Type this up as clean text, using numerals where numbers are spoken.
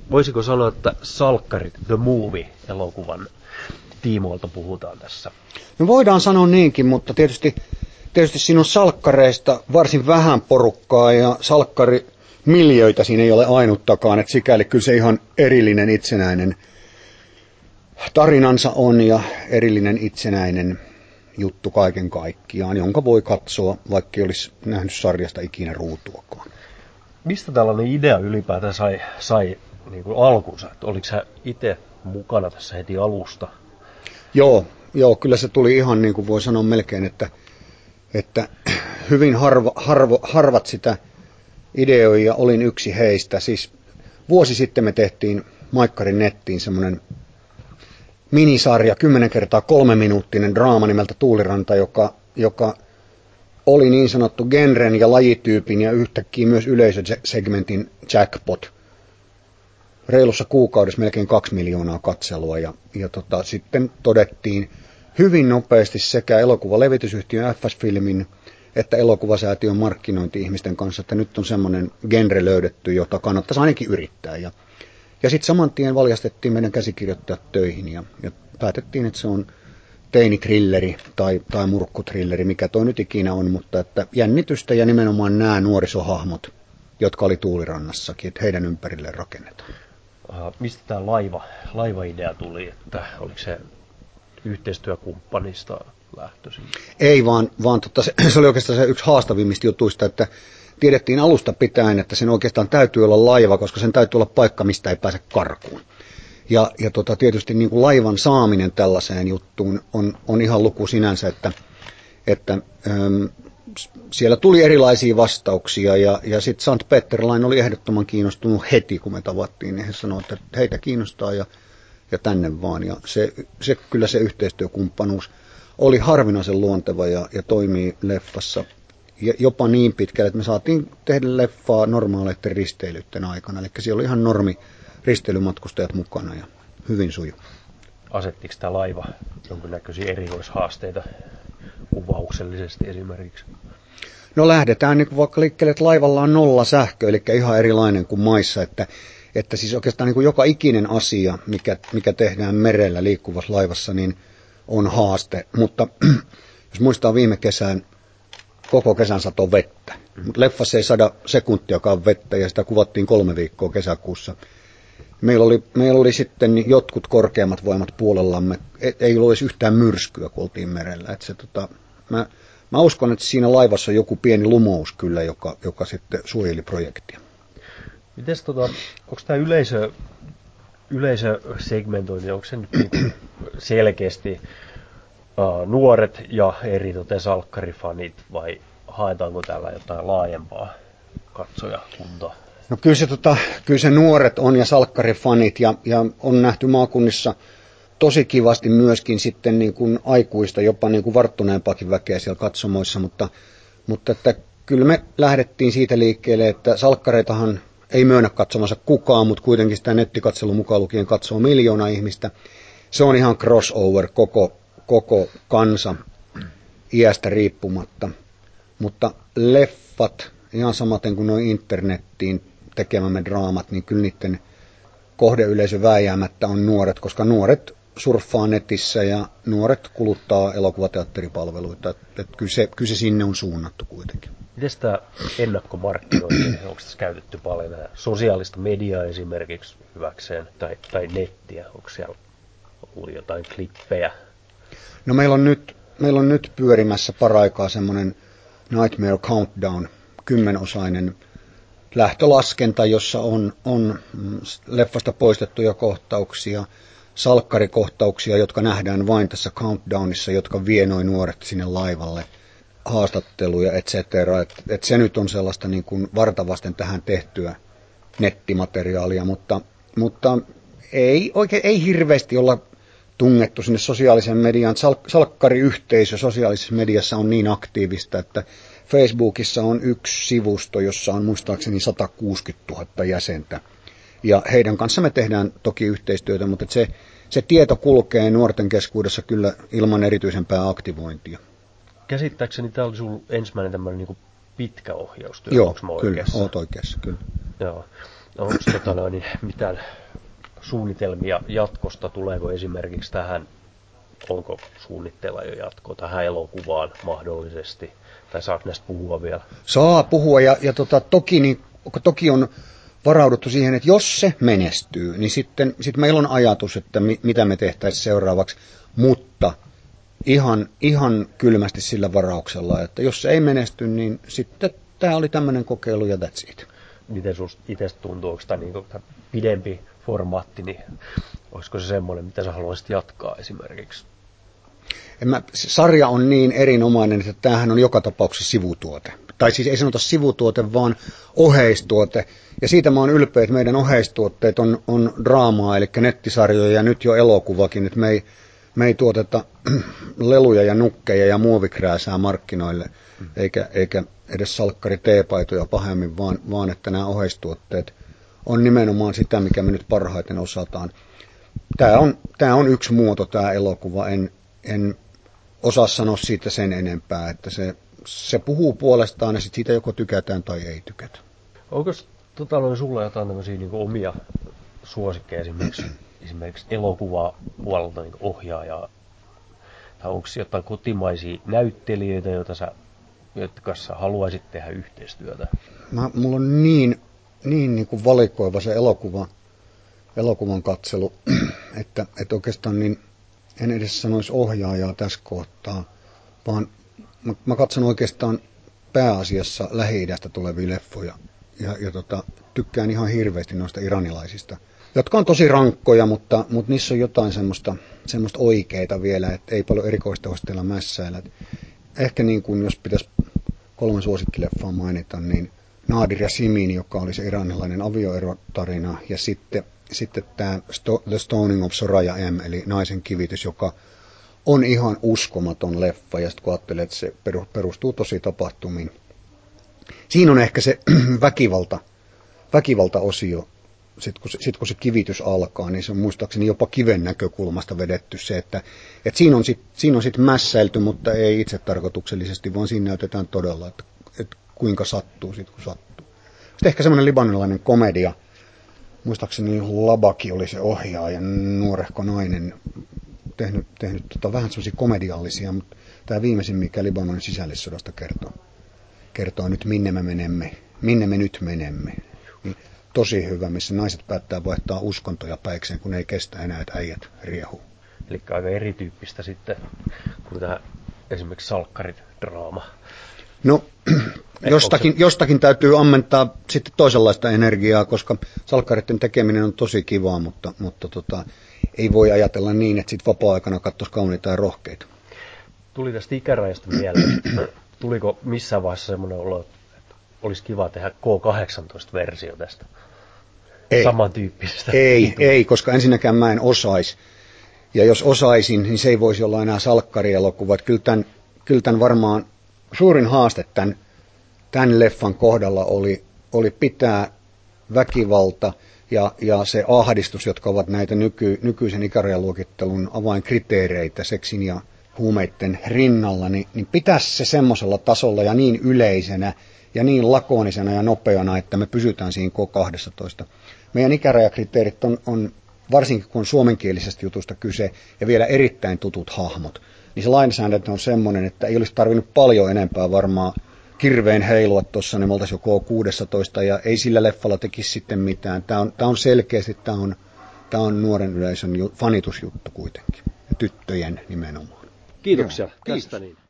voisiko sanoa, että Salkkarit The Movie-elokuvan tiimoilta puhutaan tässä? No voidaan sanoa niinkin, mutta tietysti siinä on salkkareista varsin vähän porukkaa ja salkkarimiljöitä siinä ei ole ainuttakaan, että sikäli kyllä se ihan erillinen itsenäinen tarinansa on ja erillinen itsenäinen juttu kaiken kaikkiaan, jonka voi katsoa, vaikka ei olisi nähnyt sarjasta ikinä ruutuakaan. Mistä tällainen idea ylipäätään sai niin kuin alkunsa? Oliko sä itse mukana tässä heti alusta? Joo, kyllä se tuli ihan niin kuin voi sanoa melkein, että hyvin harvat sitä ideoi ja olin yksi heistä. Siis vuosi sitten me tehtiin Maikkarin nettiin semmoinen minisarja, 10x3-minuuttinen draama nimeltä Tuuliranta, joka oli niin sanottu genren ja lajityypin ja yhtäkkiä myös yleisösegmentin jackpot. Reilussa kuukaudessa melkein 2 miljoonaa katselua ja sitten todettiin hyvin nopeasti sekä elokuvalevitysyhtiön FS-filmin että elokuvasäätiön markkinointi-ihmisten kanssa, että nyt on semmoinen genre löydetty, jota kannattaisi ainakin yrittää. Ja sitten saman tien valjastettiin meidän käsikirjoittajat töihin ja päätettiin, että se on teinitrilleri tai murkkutrilleri, mikä toi nyt ikinä on, mutta että jännitystä ja nimenomaan nämä nuorisohahmot, jotka oli Tuulirannassakin, että heidän ympärilleen rakennetaan. Mistä tämä laiva-idea tuli, että oliko se yhteistyökumppanista lähtöisin? Ei, vaan se oli oikeastaan se yksi haastavimmista jutuista, että tiedettiin alusta pitäen, että sen oikeastaan täytyy olla laiva, koska sen täytyy olla paikka, mistä ei pääse karkuun. Ja tietysti niin kuin laivan saaminen tällaiseen juttuun on ihan luku sinänsä, että siellä tuli erilaisia vastauksia ja sitten Sant Peterlain oli ehdottoman kiinnostunut heti, kun me tavattiin, niin he sanoivat, että heitä kiinnostaa ja tänne vaan. Ja kyllä se yhteistyökumppanuus oli harvinaisen luonteva ja toimii leffassa jopa niin pitkälle, että me saatiin tehdä leffaa normaaleiden risteilyiden aikana. Eli siellä oli ihan normi risteilymatkustajat mukana ja hyvin suju. Asettiko tämä laiva jonkinnäköisiä erikoishaasteita kuvauksellisesti esimerkiksi? No lähdetään niin vaikka liikkeelle, että laivalla on 0 sähkö, eli ihan erilainen kuin maissa, että siis oikeastaan niin kuin joka ikinen asia, mikä tehdään merellä liikkuvassa laivassa, niin on haaste. Mutta jos muistaa viime kesän, koko kesän sato vettä. Mutta leffassa ei 100 sekuntiakaan vettä ja sitä kuvattiin 3 viikkoa kesäkuussa. Meillä oli sitten jotkut korkeammat voimat puolellamme. Ei ollut edes yhtään myrskyä, kun oltiin merellä. Mä uskon, että siinä laivassa on joku pieni lumous kyllä, joka sitten suojeli projektia. Mites onko tämä yleisösegmentointi, onko se nyt niin selkeästi nuoret ja eritoten salkkarifanit vai haetaanko täällä jotain laajempaa katsojakuntaa? No kyllä se nuoret on ja salkkarifanit ja on nähty maakunnissa tosi kivasti myöskin sitten niin kuin aikuista, jopa niin kuin varttuneempaakin väkeä siellä katsomoissa, mutta että kyllä me lähdettiin siitä liikkeelle, että salkkareitahan ei myönnä katsomassa kukaan, mutta kuitenkin sitä nettikatselun mukaan lukien katsoo 1 miljoonaa ihmistä. Se on ihan crossover koko kansa iästä riippumatta, mutta leffat, ihan samaten kuin noin internettiin tekemämme draamat, niin kyllä niiden kohdeyleisö vääjäämättä on nuoret, koska nuoret surffaa netissä ja nuoret kuluttaa elokuvateatteripalveluita. Kyllä se sinne on suunnattu kuitenkin. Miten tämä ennakkomarkkinointi, onko tässä käytetty paljon sosiaalista mediaa esimerkiksi hyväkseen tai nettiä? Onko siellä ollut jotain klippejä? No meillä on nyt pyörimässä paraikaa semmoinen Nightmare Countdown, 10-osainen lähtölaskenta, jossa on leffasta poistettuja kohtauksia, salkkarikohtauksia, jotka nähdään vain tässä countdownissa, jotka vie noin nuoret sinne laivalle, haastatteluja, etc. Et se nyt on sellaista niin kuin vartavasten tähän tehtyä nettimateriaalia, mutta ei hirveästi olla tungettu sinne sosiaalisen median. Salkkariyhteisö sosiaalisessa mediassa on niin aktiivista, että Facebookissa on yksi sivusto, jossa on muistaakseni 160 000 jäsentä. Ja heidän kanssa me tehdään toki yhteistyötä, mutta se tieto kulkee nuorten keskuudessa kyllä ilman erityisempää aktivointia. Käsittääkseni tämä oli sinulla ensimmäinen tämmöinen niin pitkä ohjaustyö. Joo, kyllä, olet oikeassa, kyllä. Joo. Onko mitään suunnitelmia jatkosta? Tuleeko esimerkiksi tähän, onko suunnitteilla jo jatkoa tähän elokuvaan mahdollisesti? Tai saako näistä puhua vielä? Saa puhua ja toki on varauduttu siihen, että jos se menestyy, niin sitten meillä on ajatus, että mitä me tehtäisiin seuraavaksi, mutta ihan kylmästi sillä varauksella, että jos se ei menesty, niin sitten tämä oli tämmöinen kokeilu ja that's it. Miten sinusta itsestä tuntuu, onko tämä niin pidempi formaatti, niin olisiko se semmoinen, mitä sä haluaisit jatkaa esimerkiksi? Sarja on niin erinomainen, että tämähän on joka tapauksessa sivutuote. Tai siis ei sanota sivutuote, vaan oheistuote. Ja siitä mä oon ylpeä, että meidän oheistuotteet on draamaa, eli nettisarjoja ja nyt jo elokuvakin. Että me ei tuoteta leluja ja nukkeja ja muovikrääsää markkinoille, eikä edes salkkari teepaitoja pahemmin, vaan että nämä oheistuotteet on nimenomaan sitä, mikä me nyt parhaiten osataan. Tämä on yksi muoto, tämä elokuva. En osaa sanoa siitä sen enempää, että se puhuu puolestaan ja siitä joko tykätään tai ei tykätä. Onko sulla jotain tämmöisiä niin omia suosikkeja esimerkiksi elokuvaa puolelta niin ohjaajaa? Tai onko jotain kotimaisia näyttelijöitä, joiden kanssa haluaisit tehdä yhteistyötä? Mulla on niin kuin valikoiva se elokuvan katselu, että oikeastaan niin en edes sanoisi ohjaajaa tässä kohtaa, vaan mä katson oikeastaan pääasiassa Lähi-idästä tulevia leffoja ja tykkään ihan hirveästi noista iranilaisista, jotka on tosi rankkoja, mutta niissä on jotain semmoista oikeita vielä, että ei paljon erikoistehosteilla mässäillä. Ehkä niin kuin jos pitäisi 3 suosikkileffaa mainita, niin Nadir ja Simin, joka oli se iranilainen avioerotarina, ja sitten tämä The Stoning of Soraya M, eli Naisen kivitys, joka on ihan uskomaton leffa, ja sitten kun ajattelee, että se perustuu tosi tapahtumiin. Siinä on ehkä se väkivalta-osio, sitten kun se kivitys alkaa, niin se on muistaakseni jopa kiven näkökulmasta vedetty se, että siinä on sitten mässäilty, mutta ei itse tarkoituksellisesti, vaan siinä näytetään todella, että kuinka sattuu sitten kun sattuu. Sitten ehkä semmoinen libanilainen komedia, muistaakseni Labaki oli se ohjaaja, nuorehko nainen, tehnyt vähän semmoisia komediallisia, mutta tämä viimeisin, mikä Libanonin sisällissodasta kertoo nyt minne me nyt menemme. Niin tosi hyvä, missä naiset päättää vaihtaa uskontoja päikseen, kun ei kestä enää, että äijät riehuu. Eli aika erityyppistä sitten kuin tämä esimerkiksi salkkaridraama. No, jostakin täytyy ammentaa sitten toisenlaista energiaa, koska salkkareiden tekeminen on tosi kivaa, mutta ei voi ajatella niin, että sitten vapaa-aikana katsoisi kauniita ja rohkeita. Tuli tästä ikärajasta mieleen. Tuliko missään vaiheessa semmoinen olo, että olisi kiva tehdä K18-versio tästä? Samantyyppisestä? Ei, koska ensinnäkään mä en osaisi. Ja jos osaisin, niin se ei voisi olla enää salkkarielokuva. Kyllä tämän varmaan suurin haaste tämän leffan kohdalla oli pitää väkivalta ja se ahdistus, jotka ovat näitä nykyisen ikärajaluokittelun avainkriteereitä seksin ja huumeiden rinnalla, niin pitää se semmoisella tasolla ja niin yleisenä ja niin lakonisena ja nopeana, että me pysytään siinä K12. Meidän ikärajakriteerit on varsinkin kun on suomenkielisestä jutusta kyse ja vielä erittäin tutut hahmot, niin se lainsäädäntö on semmoinen, että ei olisi tarvinnut paljon enempää varmaan kirveen heilua tuossa, niin me oltaisiin jo K16 ja ei sillä leffalla tekisi sitten mitään. Tämä on selkeästi, tämä on nuoren yleisön fanitusjuttu kuitenkin ja tyttöjen nimenomaan. Kiitoksia tästä. Niin.